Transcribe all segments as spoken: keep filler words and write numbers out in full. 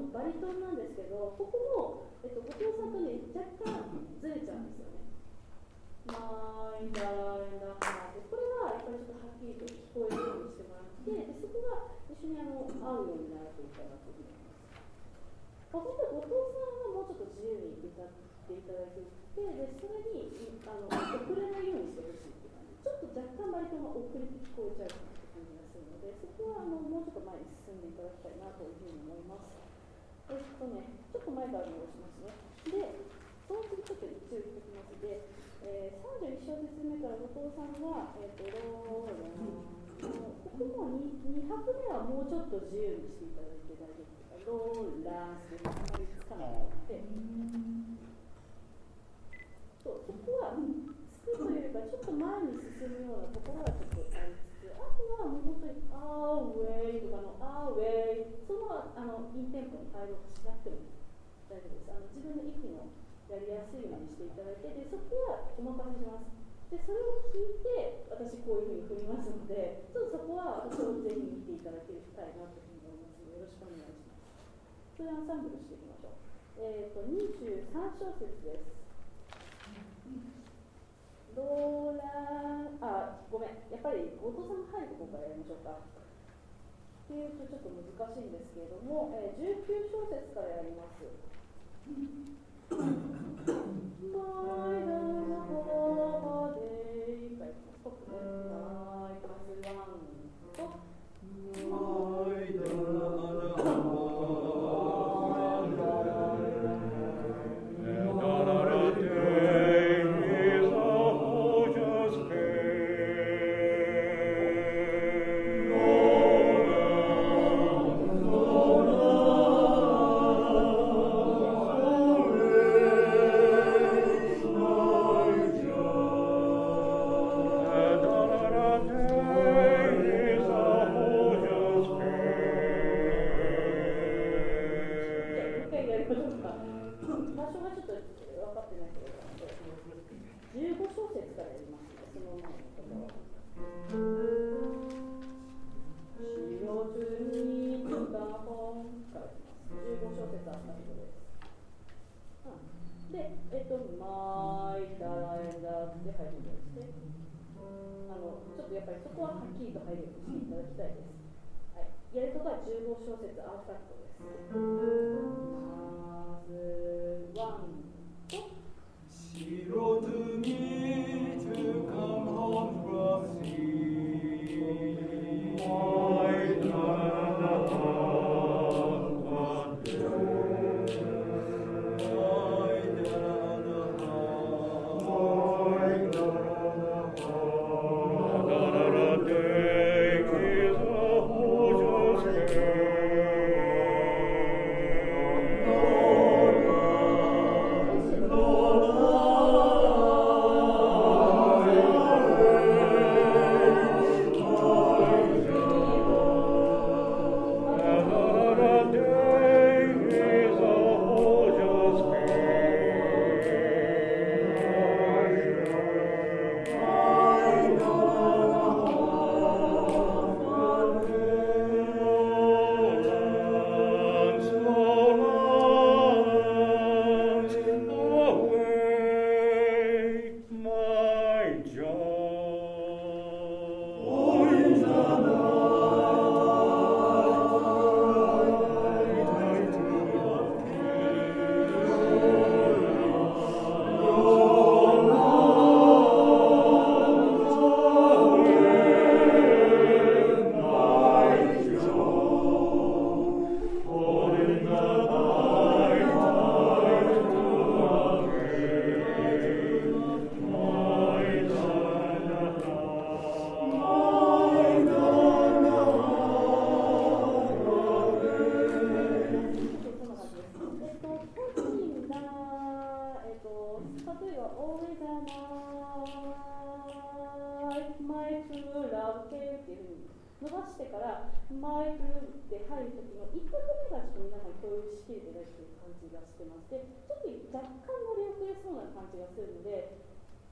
バリトンなんですけど、ここも、えっと、後藤さんとね、若干ずれちゃうんですよね。マイダーンダーで、これはやっぱりちょっとはっきりと聞こえるようにしてもらって、でそこが一緒にあの合うようになるといいかなと思います。まあ、本当は後藤さんはもうちょっと自由に歌っていただいていて、でそれにあの遅れないようにしてほしいっていう感じ。ちょっと若干バリトンが遅れて聞こえちゃうかなって感じがするので、そこはあのもうちょっと前に進んでいただきたいなというふうに思います。えっとね、ちょっと前から戻しますね。で、その次ちょっと一応言っておきますで、えー、さんじゅういち小節目から後藤さんが、えー、とローラン、ここも に, に拍目はもうちょっと自由にしていただいて大丈夫ですか。ローランスであまりつかなくて、そうそこはつくというか、ちょっと前に進むようなところはちょっとありつつ、あとはもう本当にアーウェイとかのアーウェイ、そのあのインテンポに入ろうとしなくても大丈夫です。あの自分の息のやりやすいようにしていただいて、でそこはお任せします。でそれを聞いて、私こういうふうに振りますので、ちょっとそこは私をぜひ見ていただけたいなというふうに思いますので、よろしくお願いします。それアンサンブルしていきましょう。えーと、にじゅうさん小節です。ローラー、あ、ごめん、やっぱり後藤さんが入るところからやりましょうか。っていうとちょっと難しいんですけれども、えー、じゅうきゅう小節からやります。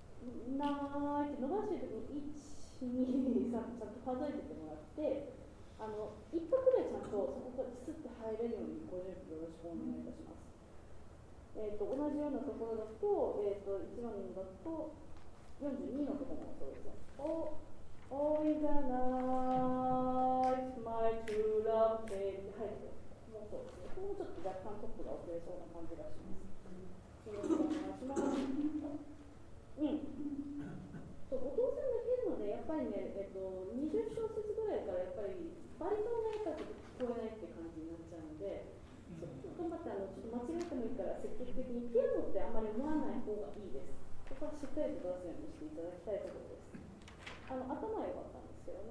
数えててもらって、 あの一拍でちゃんとそこからスッと入れるようにご準備よろしくお願いいたします。えー、と同じようなところだと、えー、といちばんだとよんじゅうにのところもそうですね。お Oh, in the night, my true love came って入ると、もうそうですね。ここもちょっと若干トップが遅れそうな感じがします。よろしくお願いします。うん。そう、お父さんだけるので、やっぱりね、えっと、にじゅっ小節ぐらいからやっぱりバリトンがやっぱり聞こえないって感じになっちゃうので、そう頑張ってあのちょっと間違えてもいいから積極的にピアノってあんまり思わない方がいいです。ここはしっかりと出すようにしていただきたいところです。あの頭は良かった